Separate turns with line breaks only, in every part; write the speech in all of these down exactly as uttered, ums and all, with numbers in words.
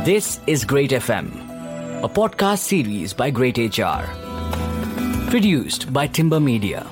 This is Great F M, a podcast series by Great H R. Produced by Timber Media.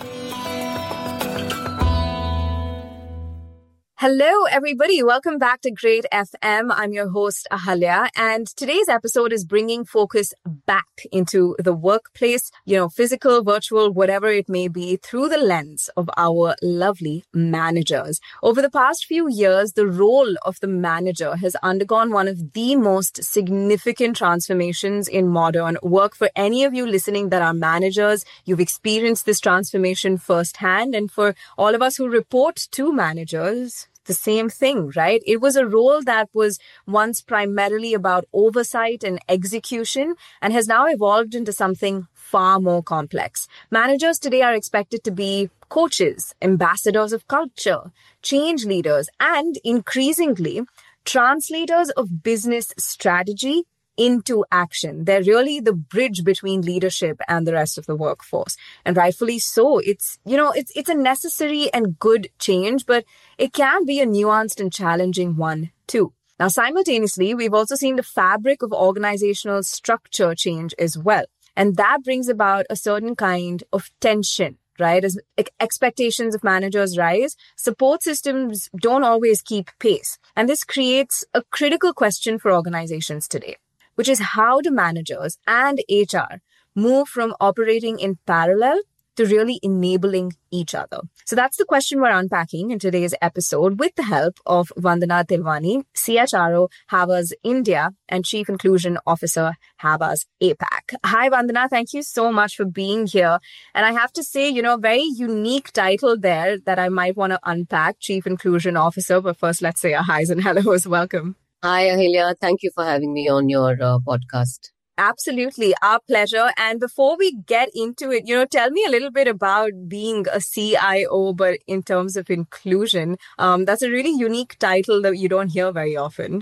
Hello, everybody. Welcome back to Great F M. I'm your host, Ahalya, and today's episode is bringing focus back into the workplace, you know, physical, virtual, whatever it may be, through the lens of our lovely managers. Over the past few years, the role of the manager has undergone one of the most significant transformations in modern work. For any of you listening that are managers, you've experienced this transformation firsthand. And for all of us who report to managers, the same thing, right? It was a role that was once primarily about oversight and execution and has now evolved into something far more complex. Managers today are expected to be coaches, ambassadors of culture, change leaders, and increasingly translators of business strategy into action. They're really the bridge between leadership and the rest of the workforce. And rightfully so. It's, you know, it's it's a necessary and good change, but it can be a nuanced and challenging one too. Now, simultaneously, we've also seen the fabric of organizational structure change as well. And that brings about a certain kind of tension, right? As expectations of managers rise, support systems don't always keep pace. And this creates a critical question for organizations today, which is how do managers and H R move from operating in parallel to really enabling each other? So that's the question we're unpacking in today's episode with the help of Vandana Tilwani, C H R O, Havas India, and Chief Inclusion Officer, Havas APAC. Hi, Vandana. Thank you so much for being here. And I have to say, you know, a very unique title there that I might want to unpack, Chief Inclusion Officer. But first, let's say a highs and hellos. Welcome.
Hi, Ahalya. Thank you for having me on your uh, podcast.
Absolutely. Our pleasure. And before we get into it, you know, tell me a little bit about being a C I O, but in terms of inclusion. Um, that's a really unique title that you don't hear very often.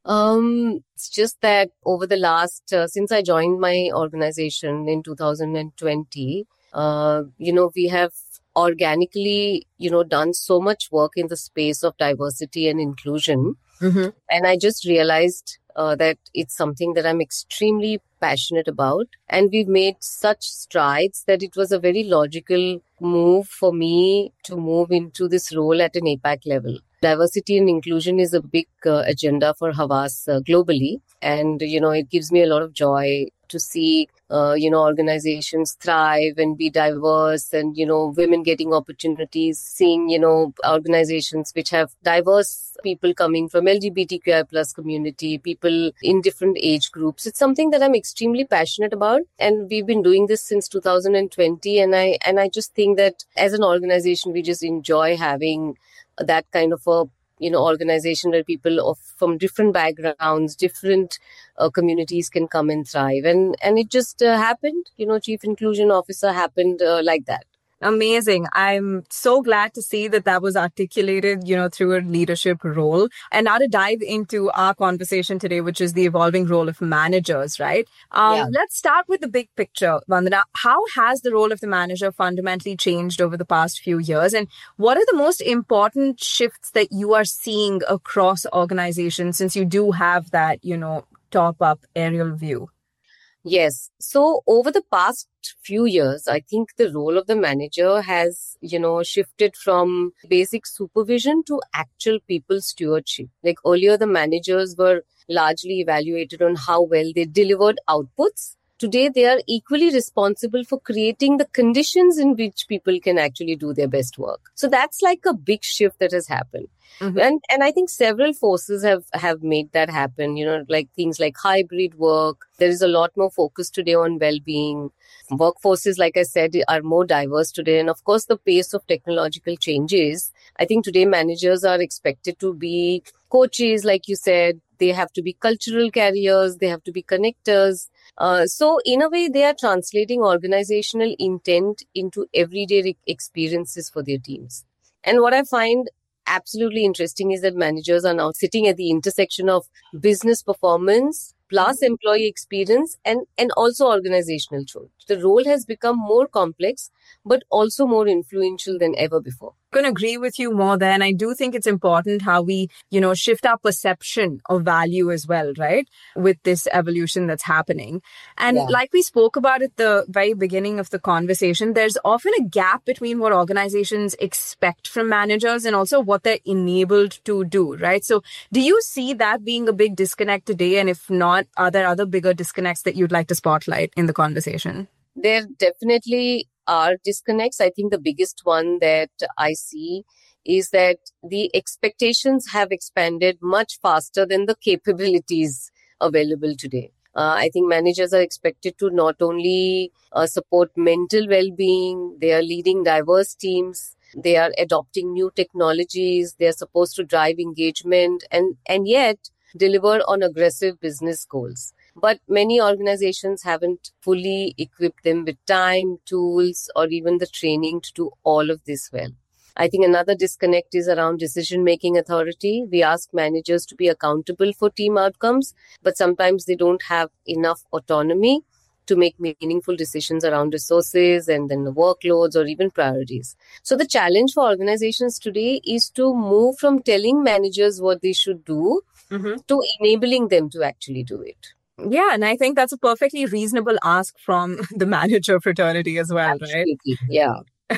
Um, it's just that over the last, uh, since I joined my organization in two thousand twenty, uh, you know, we have organically, you know, done so much work in the space of diversity and inclusion. Mm-hmm. And I just realized uh, that it's something that I'm extremely passionate about. And we've made such strides that it was a very logical move for me to move into this role at an APAC level. Diversity and inclusion is a big uh, agenda for Havas uh, globally. And, you know, it gives me a lot of joy to see, uh, you know, organizations thrive and be diverse and, you know, women getting opportunities, seeing, you know, organizations which have diverse people coming from L G B T Q I plus community, people in different age groups. It's something that I'm extremely passionate about. And we've been doing this since two thousand twenty. And I, and I just think that as an organization, we just enjoy having that kind of a, you know, organization where people of from different backgrounds, different uh, communities can come and thrive. And and it just uh, happened, you know, Chief Inclusion Officer happened uh, like that.
Amazing. I'm so glad to see that that was articulated, you know, through a leadership role. And now to dive into our conversation today, which is the evolving role of managers, right? Um, yeah. Let's start with the big picture, Vandana. How has the role of the manager fundamentally changed over the past few years? And what are the most important shifts that you are seeing across organizations since you do have that, you know, top-up aerial view?
Yes. So over the past few years, I think the role of the manager has, you know, shifted from basic supervision to actual people stewardship. Like earlier, the managers were largely evaluated on how well they delivered outputs. Today, they are equally responsible for creating the conditions in which people can actually do their best work. So that's like a big shift that has happened. Mm-hmm. And and I think several forces have, have made that happen, you know, like things like hybrid work. There is a lot more focus today on well-being. Workforces, like I said, are more diverse today. And of course, the pace of technological changes. I think today managers are expected to be coaches, like you said. They have to be cultural carriers. They have to be connectors. Uh, so in a way, they are translating organizational intent into everyday re- experiences for their teams. And what I find absolutely interesting is that managers are now sitting at the intersection of business performance plus employee experience and, and also organizational truth. The role has become more complex, but also more influential than ever before.
Couldn't agree with you more there. And I do think it's important how we, you know, shift our perception of value as well, right? With this evolution that's happening. And
Yeah.
like we spoke about at the very beginning of the conversation, there's often a gap between what organizations expect from managers and also what they're enabled to do, right? So do you see that being a big disconnect today? And if not, are there other bigger disconnects that you'd like to spotlight in the conversation?
There definitely are disconnects. I think the biggest one that I see is that the expectations have expanded much faster than the capabilities available today. Uh, I think managers are expected to not only uh, support mental well-being, they are leading diverse teams, they are adopting new technologies, they are supposed to drive engagement and, and yet deliver on aggressive business goals. But many organizations haven't fully equipped them with time, tools, or even the training to do all of this well. I think another disconnect is around decision-making authority. We ask managers to be accountable for team outcomes, but sometimes they don't have enough autonomy to make meaningful decisions around resources and then the workloads or even priorities. So the challenge for organizations today is to move from telling managers what they should do mm-hmm. to enabling them to actually do it.
Yeah, and I think that's a perfectly reasonable ask from the manager fraternity as well,
Absolutely.
right?
Yeah.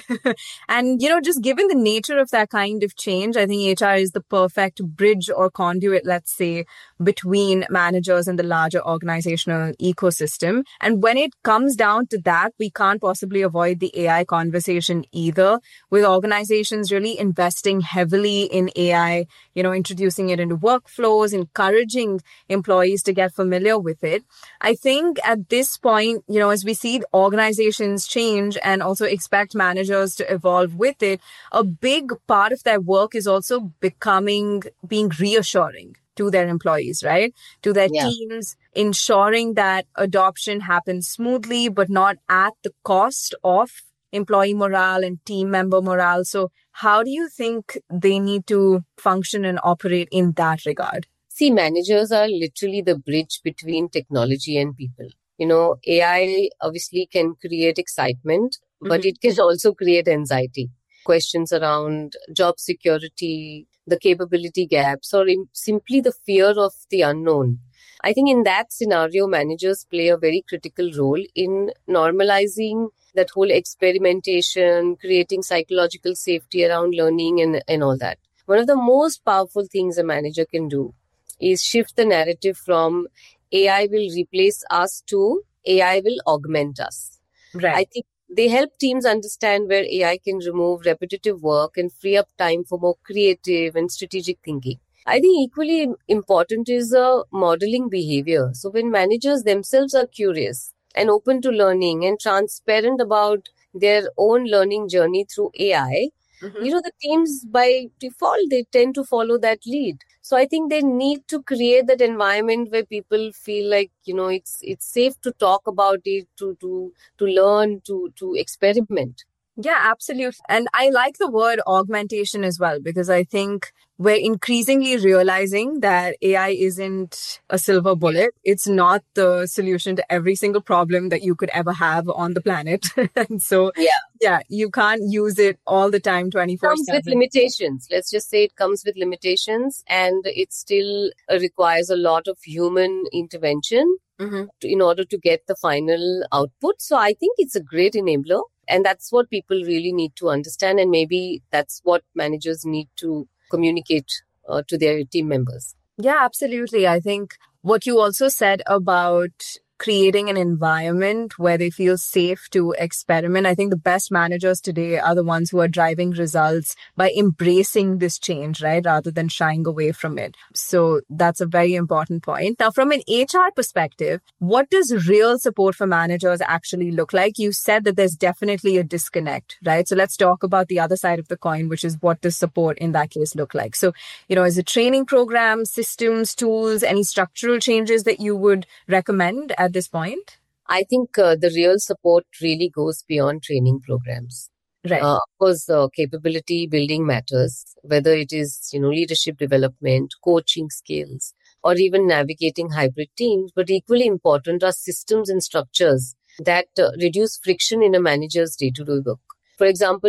And, you know, just given the nature of that kind of change, I think H R is the perfect bridge or conduit, let's say, between managers and the larger organizational ecosystem. And when it comes down to that, we can't possibly avoid the A I conversation either, with organizations really investing heavily in A I, you know, introducing it into workflows, encouraging employees to get familiar with it. I think at this point, you know, as we see organizations change and also expect managers managers to evolve with it, a big part of their work is also becoming, being reassuring to their employees, right? To their yeah. teams, ensuring that adoption happens smoothly, but not at the cost of employee morale and team member morale. So how do you think they need to function and operate in that regard?
See, managers are literally the bridge between technology and people. You know, A I obviously can create excitement, but mm-hmm. it can also create anxiety. Questions around job security, the capability gaps, or in simply the fear of the unknown. I think in that scenario, managers play a very critical role in normalizing that whole experimentation, creating psychological safety around learning and, and all that. One of the most powerful things a manager can do is shift the narrative from A I will replace us to A I will augment us.
Right.
I think they help teams understand where A I can remove repetitive work and free up time for more creative and strategic thinking. I think equally important is uh, modeling behavior. So when managers themselves are curious and open to learning and transparent about their own learning journey through A I, mm-hmm. you know, the teams by default, they tend to follow that lead. So I think they need to create that environment where people feel like, you know, it's it's safe to talk about it, to to to learn, to to experiment.
Yeah, absolutely. And I like the word augmentation as well, because I think we're increasingly realizing that A I isn't a silver bullet. It's not the solution to every single problem that you could ever have on the planet. And so, yeah. yeah, you can't use it all the time, twenty-four seven.
It comes with limitations. Let's just say it comes with limitations, and it still requires a lot of human intervention mm-hmm. to, in order to get the final output. So I think it's a great enabler. And that's what people really need to understand. And maybe that's what managers need to communicate uh, to their team members.
Yeah, absolutely. I think what you also said about creating an environment where they feel safe to experiment. I think the best managers today are the ones who are driving results by embracing this change, right? Rather than shying away from it. So that's a very important point. Now, from an H R perspective, what does real support for managers actually look like? You said that there's definitely a disconnect, right? So let's talk about the other side of the coin, which is what does support in that case look like? So, you know, is it training programs, systems, tools, any structural changes that you would recommend at this point?
I think uh, the real support really goes beyond training programs.
Right.
Uh, of course, uh, capability building matters, whether it is, you know, leadership development, coaching skills, or even navigating hybrid teams. But equally important are systems and structures that uh, reduce friction in a manager's day-to-day work. For example,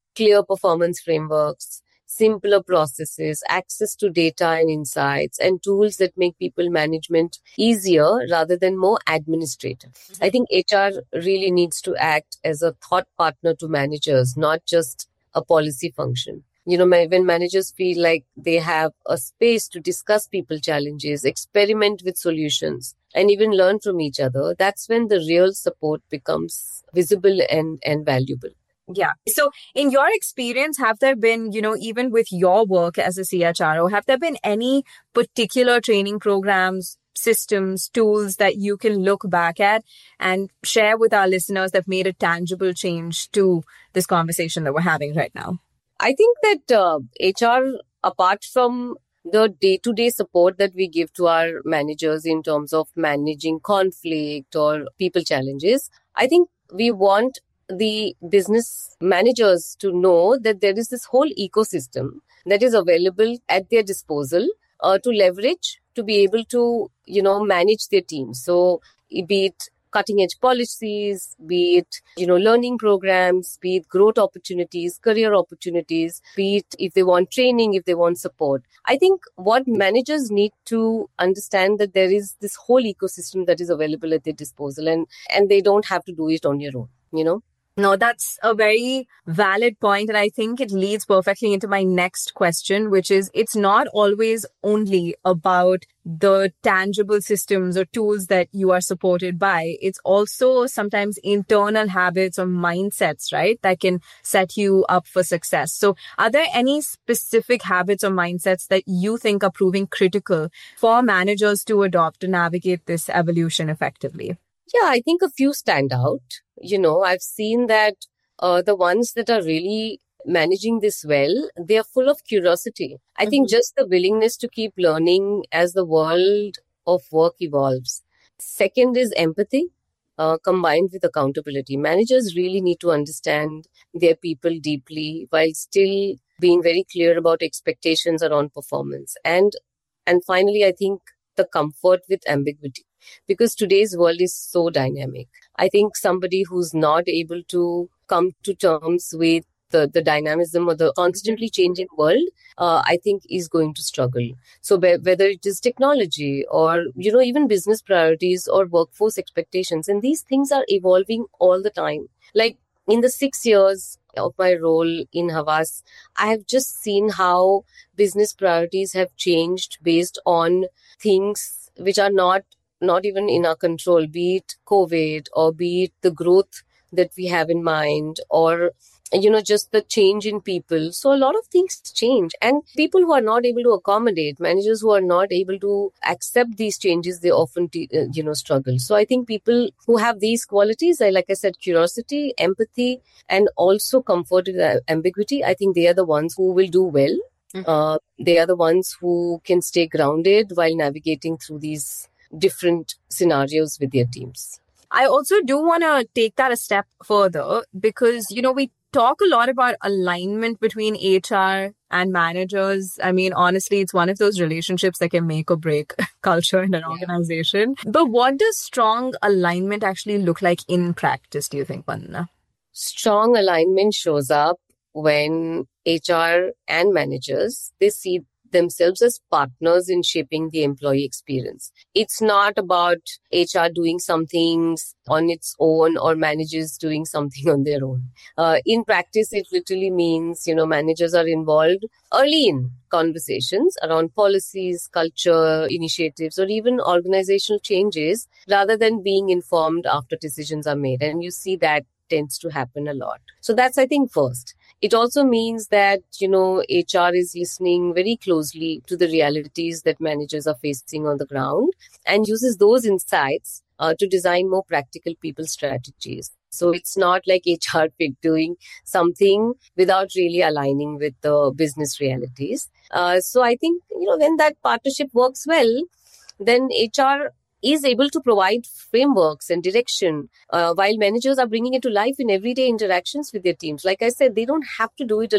clear performance frameworks, simpler processes, access to data and insights, and tools that make people management easier rather than more administrative. I think H R really needs to act as a thought partner to managers, not just a policy function. You know, when managers feel like they have a space to discuss people challenges, experiment with solutions, and even learn from each other, that's when the real support becomes visible and, and valuable.
Yeah. So in your experience, have there been, you know, even with your work as a C H R O, have there been any particular training programs, systems, tools that you can look back at and share with our listeners that made a tangible change to this conversation that we're having right now?
I think that uh, H R, apart from the day-to-day support that we give to our managers in terms of managing conflict or people challenges, I think we want the business managers to know that there is this whole ecosystem that is available at their disposal uh, to leverage to be able to, you know, manage their teams. So be it cutting edge policies, be it, you know, learning programs, be it growth opportunities, career opportunities, be it if they want training, if they want support. I think what managers need to understand that there is this whole ecosystem that is available at their disposal, and, and they don't have to do it on their own, you know.
No, that's a very valid point. And I think it leads perfectly into my next question, which is it's not always only about the tangible systems or tools that you are supported by. It's also sometimes internal habits or mindsets, right, that can set you up for success. So are there any specific habits or mindsets that you think are proving critical for managers to adopt to navigate this evolution effectively?
Yeah, I think a few stand out. You know, I've seen that uh, the ones that are really managing this well, they are full of curiosity. I mm-hmm. think just the willingness to keep learning as the world of work evolves. Second is empathy, uh, combined with accountability. Managers really need to understand their people deeply while still being very clear about expectations around performance. And, and finally, I think the comfort with ambiguity. Because today's world is so dynamic. I think somebody who's not able to come to terms with the, the dynamism of the constantly changing world, uh, I think is going to struggle. So be- whether it is technology or, you know, even business priorities or workforce expectations, and these things are evolving all the time. Like in the six years of my role in Havas, I have just seen how business priorities have changed based on things which are not not even in our control, be it COVID or be it the growth that we have in mind or, you know, just the change in people. So a lot of things change, and people who are not able to accommodate, managers who are not able to accept these changes, they often, t- uh, you know, struggle. So I think people who have these qualities, like I said, curiosity, empathy, and also comfort with ambiguity, I think they are the ones who will do well. Mm-hmm. Uh, they are the ones who can stay grounded while navigating through these different scenarios with their teams.
I also do want to take that a step further because, you know, we talk a lot about alignment between H R and managers. I mean, honestly, it's one of those relationships that can make or break culture in an yeah. organization. But what does strong alignment actually look like in practice, do you think, Vandana?
Strong alignment shows up when H R and managers, they see themselves as partners in shaping the employee experience. It's not about H R doing some things on its own or managers doing something on their own. Uh, in practice, it literally means, you know, managers are involved early in conversations around policies, culture, initiatives, or even organizational changes rather than being informed after decisions are made. And you see that tends to happen a lot. So that's, I think, first. It also means that, you know, H R is listening very closely to the realities that managers are facing on the ground and uses those insights uh, to design more practical people strategies. So it's not like H R doing something without really aligning with the business realities. Uh, so I think, you know, when that partnership works well, then H R is able to provide frameworks and direction uh, while managers are bringing it to life in everyday interactions with their teams. Like I said, they don't have to do it alone.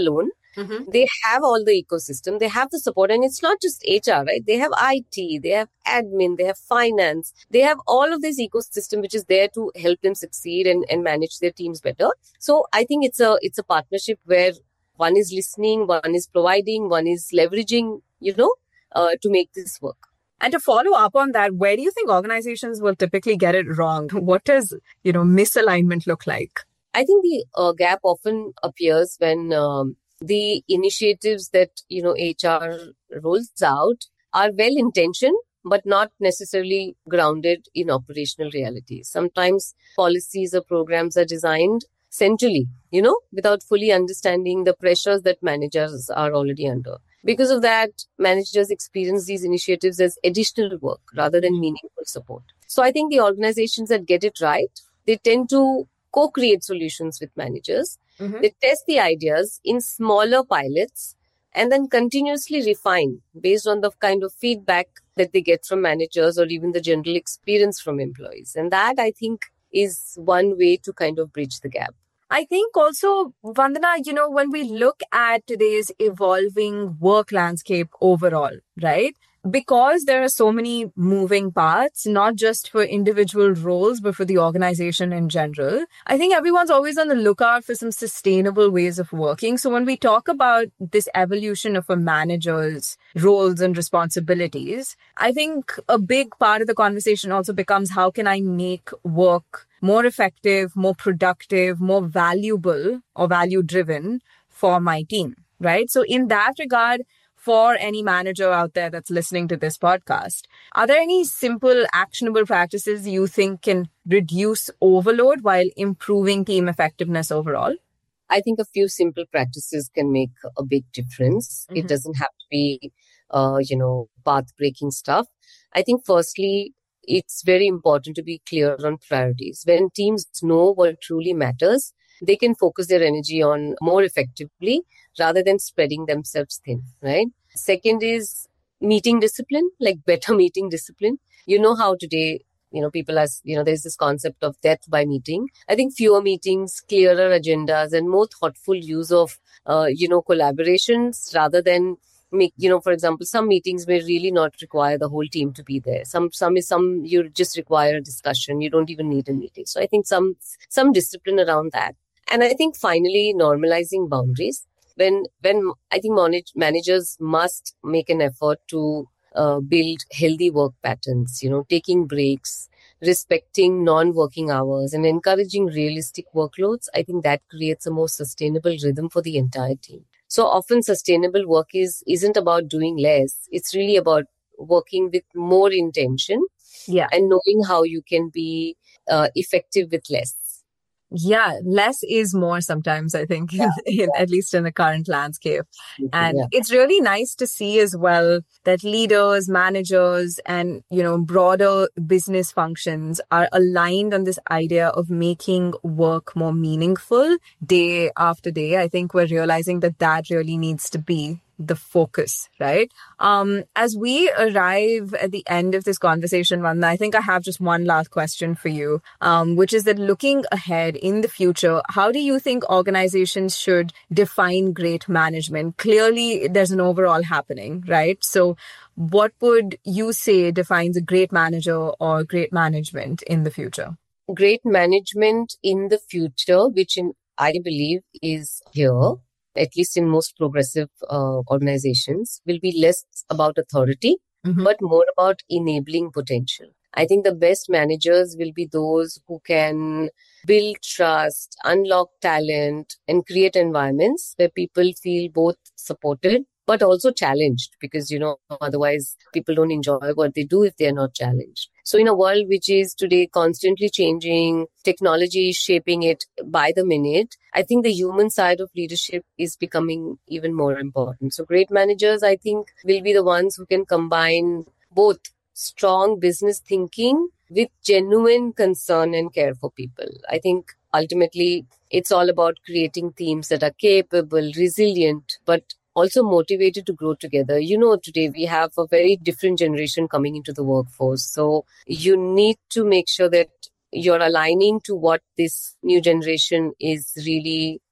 Mm-hmm. They have all the ecosystem, they have the support, and it's not just H R, right? They have I T, they have admin, they have finance, they have all of this ecosystem which is there to help them succeed and, and manage their teams better. So I think it's a it's a partnership where one is listening, one is providing, one is leveraging, you know, uh, to make this work.
And to follow up on that, where do you think organizations will typically get it wrong? What does, you know, misalignment look like?
I think the uh, gap often appears when um, the initiatives that, you know, H R rolls out are well-intentioned, but not necessarily grounded in operational reality. Sometimes policies or programs are designed centrally, you know, without fully understanding the pressures that managers are already under. Because of that, managers experience these initiatives as additional work rather than meaningful support. So I think the organizations that get it right, they tend to co-create solutions with managers. Mm-hmm. They test the ideas in smaller pilots and then continuously refine based on the kind of feedback that they get from managers or even the general experience from employees. And that, I think, is one way to kind of bridge the gap.
I think also, Vandana, you know, when we look at today's evolving work landscape overall, right? Because there are so many moving parts, not just for individual roles, but for the organization in general, I think everyone's always on the lookout for some sustainable ways of working. So when we talk about this evolution of a manager's roles and responsibilities, I think a big part of the conversation also becomes, how can I make work more effective, more productive, more valuable or value-driven for my team, right? So in that regard, for any manager out there that's listening to this podcast, are there any simple, actionable practices you think can reduce overload while improving team effectiveness overall?
I think a few simple practices can make a big difference. Mm-hmm. It doesn't have to be, uh, you know, path-breaking stuff. I think firstly, it's very important to be clear on priorities. When teams know what truly matters, they can focus their energy on more effectively rather than spreading themselves thin, right? Second is meeting discipline, like better meeting discipline. You know how today, you know, people are, you know, there's this concept of death by meeting. I think fewer meetings, clearer agendas, and more thoughtful use of, uh, you know, collaborations rather than make, you know, for example, some meetings may really not require the whole team to be there. Some, some is some, you just require a discussion. You don't even need a meeting. So I think some, some discipline around that. And I think finally, normalizing boundaries. When, when I think manage, managers must make an effort to uh, build healthy work patterns, you know, taking breaks, respecting non-working hours and encouraging realistic workloads. I think that creates a more sustainable rhythm for the entire team. So often sustainable work is, isn't about doing less. It's really about working with more intention, yeah, and knowing how you can be uh, effective with less.
Yeah, less is more sometimes, I think, yeah, in, in, yeah. at least in the current landscape. And yeah. it's really nice to see as well that leaders, managers, and, you know, broader business functions are aligned on this idea of making work more meaningful day after day. I think we're realizing that that really needs to be the focus, right? Um, as we arrive at the end of this conversation, Vandana, I think I have just one last question for you, um, which is that looking ahead in the future, how do you think organizations should define great management? Clearly, there's an overall happening, right? So what would you say defines a great manager or great management in the future?
Great management in the future, which in, I believe is here, at least in most progressive uh, organizations, will be less about authority, mm-hmm. but more about enabling potential. I think the best managers will be those who can build trust, unlock talent, and create environments where people feel both supported but also challenged, because, you know, otherwise people don't enjoy what they do if they're not challenged. So in a world which is today constantly changing, technology is shaping it by the minute, I think the human side of leadership is becoming even more important. So great managers, I think, will be the ones who can combine both strong business thinking with genuine concern and care for people. I think ultimately it's all about creating teams that are capable, resilient, but also motivated to grow together. You know, today we have a very different generation coming into the workforce. So you need to make sure that you're aligning to what this new generation is really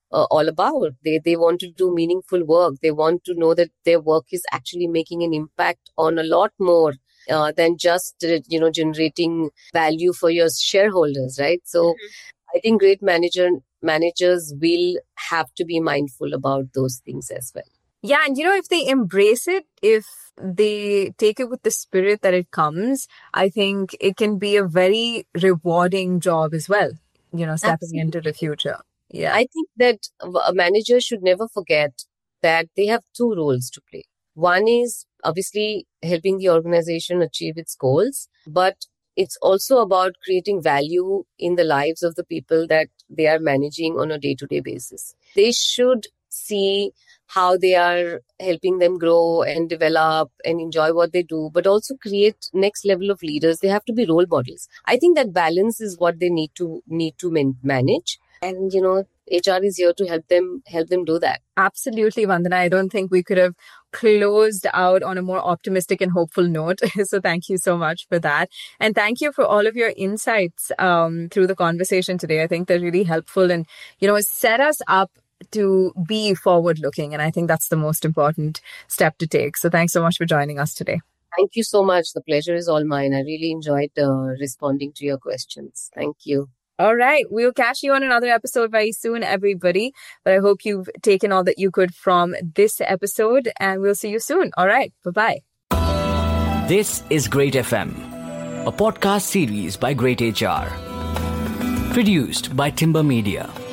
uh, all about. They they want to do meaningful work. They want to know that their work is actually making an impact on a lot more uh, than just uh, you know generating value for your shareholders, right? So mm-hmm. I think great manager managers will have to be mindful about those things as well.
Yeah, and you know, if they embrace it, if they take it with the spirit that it comes, I think it can be a very rewarding job as well, you know, stepping Absolutely. Into the future. Yeah.
I think that a manager should never forget that they have two roles to play. One is obviously helping the organization achieve its goals, but it's also about creating value in the lives of the people that they are managing on a day-to-day basis. They should see how they are helping them grow and develop and enjoy what they do, but also create next level of leaders. They have to be role models. I think that balance is what they need to need to man- manage. And, you know, H R is here to help them help them do that.
Absolutely, Vandana. I don't think we could have closed out on a more optimistic and hopeful note. So thank you so much for that. And thank you for all of your insights um, through the conversation today. I think they're really helpful and, you know, set us up to be forward-looking. And I think that's the most important step to take. So thanks so much for joining us today.
Thank you so much. The pleasure is all mine. I really enjoyed uh, responding to your questions. Thank you.
All right. We'll catch you on another episode very soon, everybody. But I hope you've taken all that you could from this episode, and we'll see you soon. All right. Bye-bye.
This is Great F M, a podcast series by Great H R. Produced by Timber Media.